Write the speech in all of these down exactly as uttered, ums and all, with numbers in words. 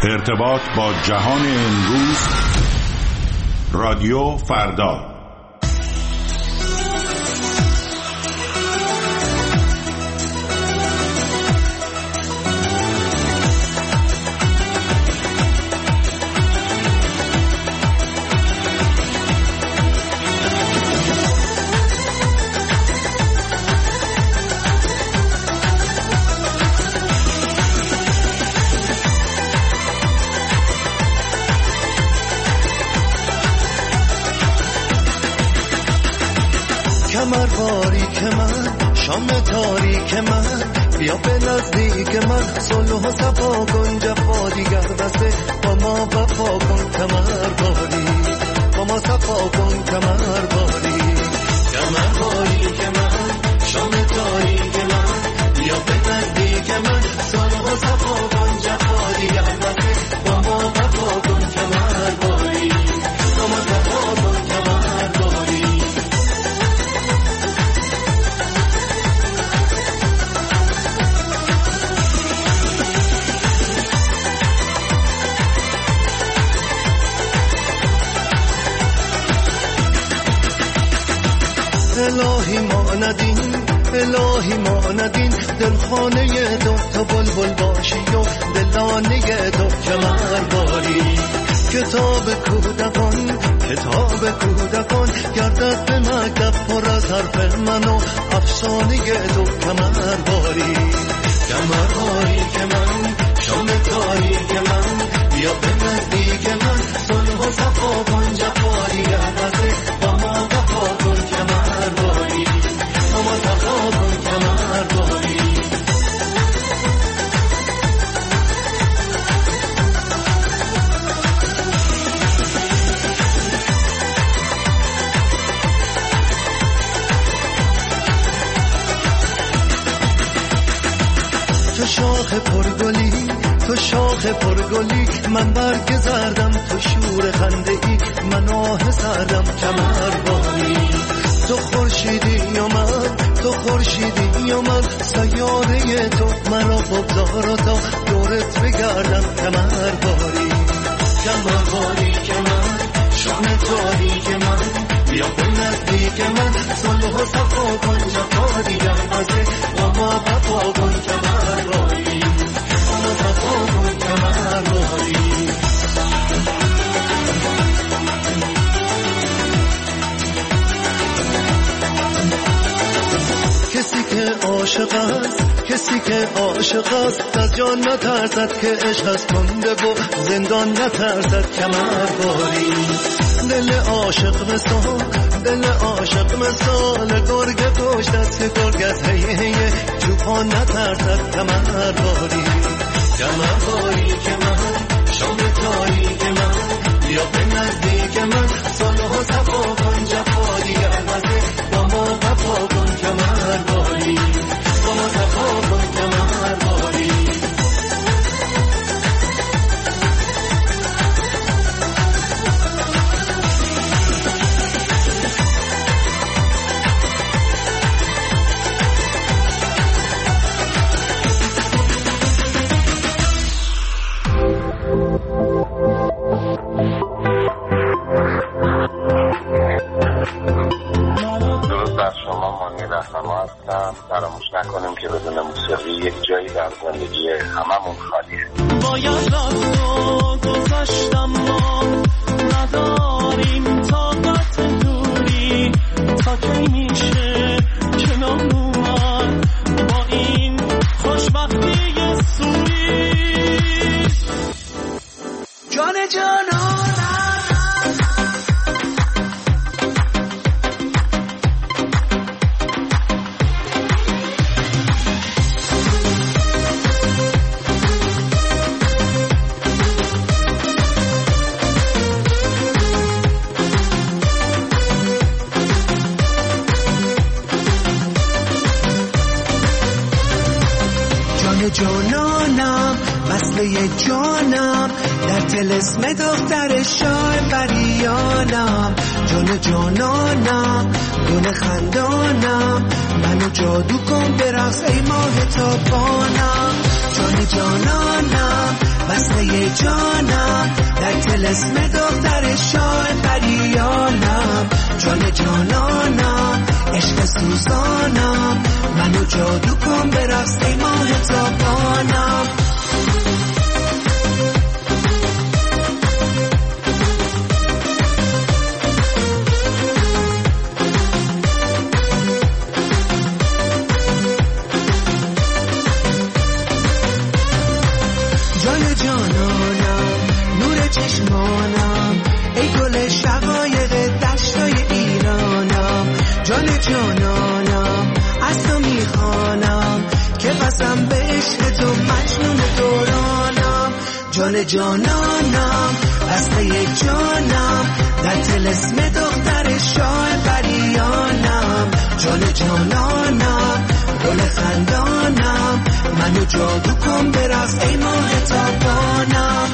ارتباط با جهان امروز، رادیو فردا. کمر باریک من، شام تاریک من، بیا به نزدیک من، صلح و صفا کن، جفا دیگر بسه، با ما وفا کن، کمر باریک با ما صفا کن، کمر باریک. کمر باریک من، شام تاریک من، بیا به نزدیک من، صلح و صفا کن، جفا دیگر بسه، با ما وفا کن، کمر باریک با ما صفا کن، کمر باریک. الهی ما ندین، الهی ما ندین، دلخانه دو تا بلبل باشی و دلانه دو کمر باری. کتاب کودکان، کتاب کودکان، گردد به مکتب پر از حرف من و افسانه دو کمر باری. کمر باری که من، شام تاریک من، بیا به نزدیک من، صلح و صفا کن، جفا دیگر بسه، با ما وفا کن، کمر باری با ما صفا کن، کمر باری. تو شاخ پرگلی، تو شاخ پرگلی، من برگ زردم، تو شور خنده ای، من آه سردم، کمر باری. تو خورشیدی و من، تو خورشیدی و من، سیاره تو مرا بگذار و تا دورت بگردم، کمر باری. کمر باری که من، شام تاریک من، بیا به نزدیک من، صلح و صفا کن، جفا دیگر بسه، با ما وفا کن، کمر باری با ما صفا کن، کمر باری. کسی که عاشق است، کسی که عاشق است، از جان نترسد که عشق از کنده و زندان نترسد، کمر باری. دل عاشق مثال، دل عاشق مثال، گرگ پشت است که گرگ از هی هی جوپان نترسد، کمر باری. کمر باری که من، شام تاریک من، بیا به نزدیک من، صلح و صفا کن، جفا دیگر بسه، با ما وفا کن، کمر باری با ما صفا کن، کمر باری. فراموش نکنیم که بدون موسیقی یک جایی در زندگی هممون خالیه. باید رفت و گذاشتم، ما نداریم طاقت دوری، تا کی میشه کنار اومد با این خوشبختی سوری. جان جانانم جانانم، وصله جانم، در طلسم دختر شاه بریانم، جان جانانم، گل خندانم، منو جادو کن برقص ای ماه تابانم. جان جانانم، بسته جانم در طلسم دختر شاه پریانم، جان جانانم عشق سوزانم، منو جادو کن برقص ای ماه تابانم. جان جانانم نور چشمانم، ای گل شقایق دشتای ایرانم، جان جانانم از تو میخوانم که قسم به عشق تو مجنون دورانم. جان جانانم بسته جانم در طلسم دختر شاه پریانم، جان جانانم گل خندانم، منو جادو کن برقص ای ماه تابانم.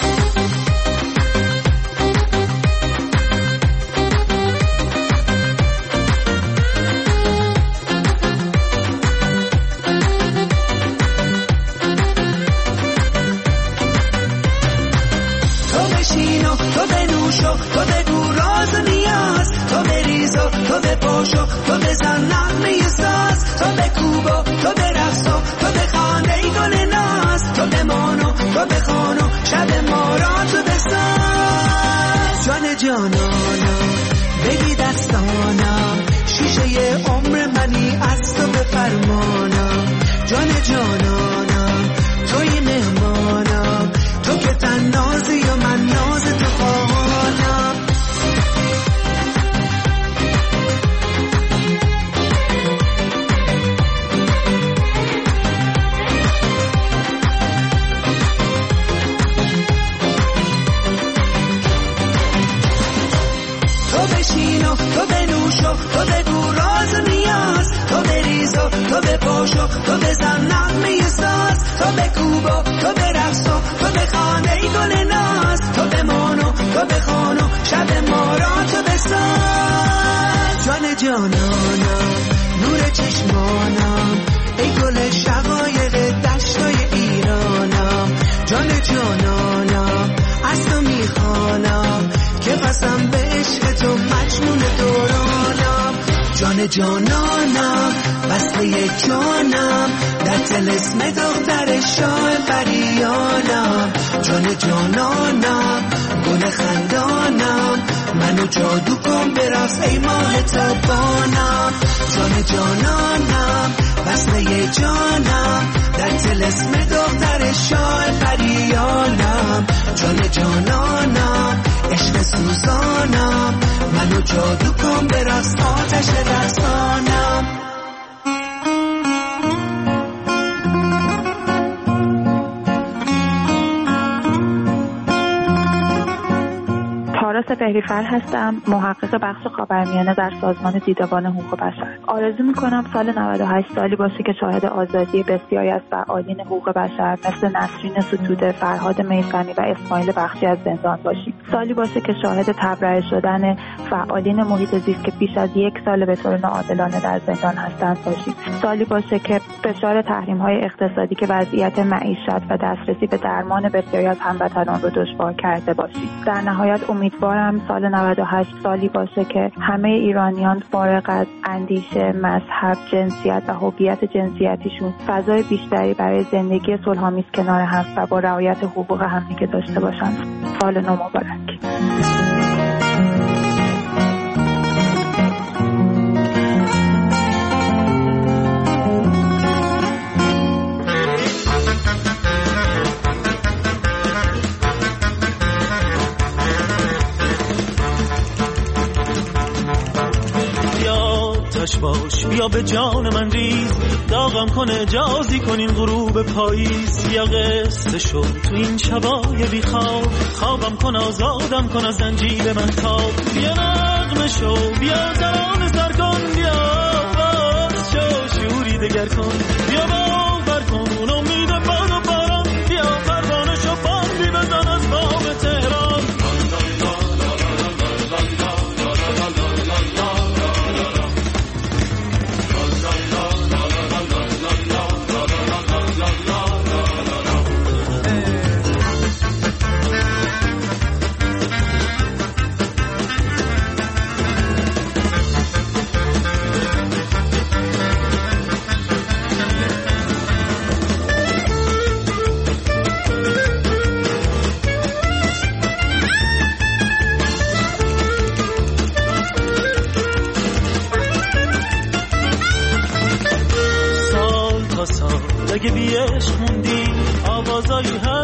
تو بشین و تو بنوش و تو بگو راز و نیاز، تو بریز و تو بپاش و تو بزن نغمه ساز، تو بکوب و تو برقص و تو بخوان ای گل ناز، تو بمان و تو بخوان و شب ما را تو بساز. جان جانانم بگی دستانم، شیشه عمر منی از تو به فرمانم، جان جانانم توی مهمانم، تو که تن نازی و من ناز تو خواهانم. تو بشین و تو بنوش و تو بگو راز و نیاز، تو بریز و تو بپاش و تو بزن نغمه ساز، تو بکوب و تو برقص و تو بخوان ای گل ناز، تو بمان و تو بخوان و شب ما را تو بساز. جان جانانم نور چشمانم، ای گل شقایق دشتای ایرانم، جان جانانم از تو میخوانم که قسم به عشق تو مجنون دورانم. جان جانانم بسته جانم در طلسم دختر شاه پریانم، جان جانانم گل خندانم، منو جادو کن برقص ای ماه تابانم. جان جانانم بسته جانم در طلسم دختر شاه پریانم، جان جانانم عشق سوزانم، منو جادو کن برقص آتش رقصانم. تارا سپهری‌فر هستم، محقق بخش خاورمیانه در سازمان دیدبان حقوق بشر. آرزو می‌کنم سال نود و هشت سالی باشه که شاهد آزادی بسیاری از فعالین حقوق بشر مثل نسرین ستوده، فرهاد میثمی و اسماعیل بخشی از زندان باشیم. سالی باشه که شاهد تبرئه شدن فعالین محیط زیست که بیش از یک سال به طور ناعادلانه در زندان هستند باشیم. سالی باشه که فشار تحریم‌های اقتصادی که وضعیت معیشت و دسترسی به درمان بسیاری از هموطنان رو دشوار کرده باشیم. در نهایت امیدوارم سال نود و هشت سالی باشه که همه ایرانیان فارغ از اندیشه، مذهب، جنسیت و هویت جنسیتیشون فضای بیشتری برای زندگی صلح‌آمیز کنار هم و با رعایت حقوق همدیگه داشته باشند. سال نو مبارک. باش بیا به جان من ریز، داغم کن اجازی کن این غروب پاییز. بیا قصه شو تو این شبای بی خواب، خوابم کن آزادم کن از زنجیر من تاب. بیا نغمه شو بیا زمان سر کن، بیا باز شو شوری دگر کن، بیا باور کن اون امید باد و باران، بیا پروانه شو باندی بزن از باب تهران.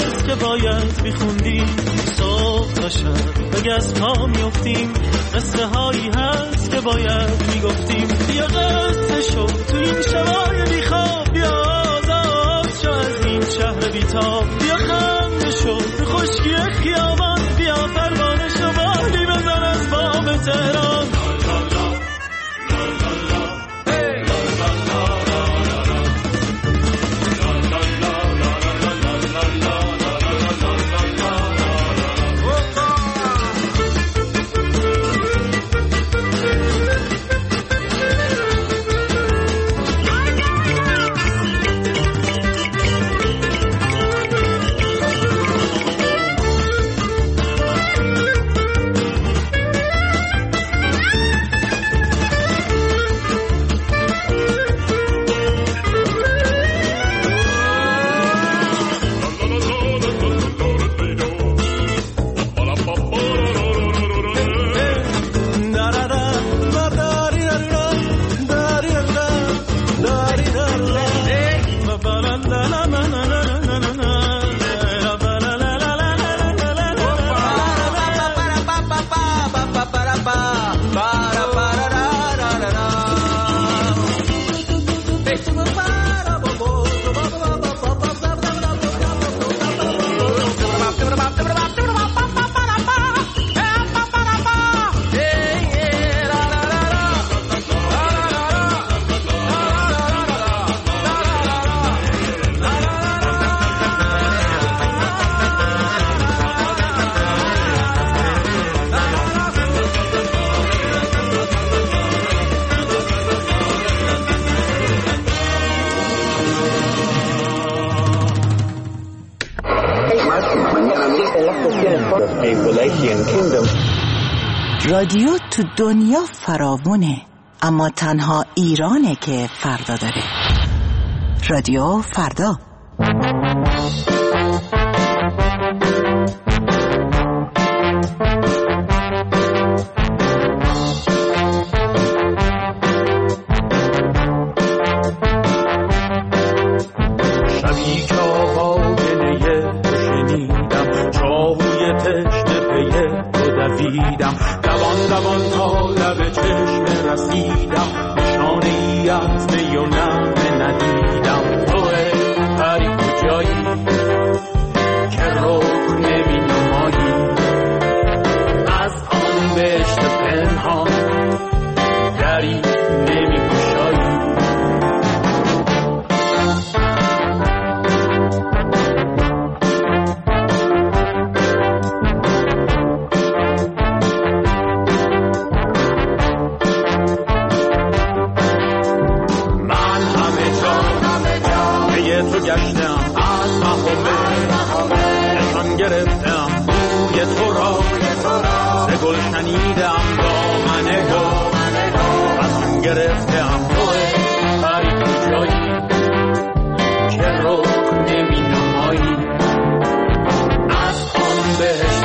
هست که باید میخوندیم صبح تا شب بگه از پا میفتیم قصه هایی هست که باید میگفتیم بیا قصه شو تو این شبای بیخواب بیا آزاد شو از این شهر بیتاب بیا خنده شو تو خشکی خیابان بیا پروانه شو بالی بزن از بام تهران رادیو تو دنیا فراوونه، اما تنها ایرانه که فردا داره. رادیو فردا. شبی که آوای نیه شنیدم چاوی تشنه پیه رو دویدم دوان دوان تا لب چشم رسیدم نشانه ای از می و نغمه ندیدم توه پری کجایی که رخ نمی نمایی از آن بهشت پنهان دری نمی گشایی تو گشتم از مهمه نشان گرفتم بوی تو را ز گل شنیدم دامن گل از آن گرفتم توه پری کجایی که رخ نمی نمایی از آن بهشت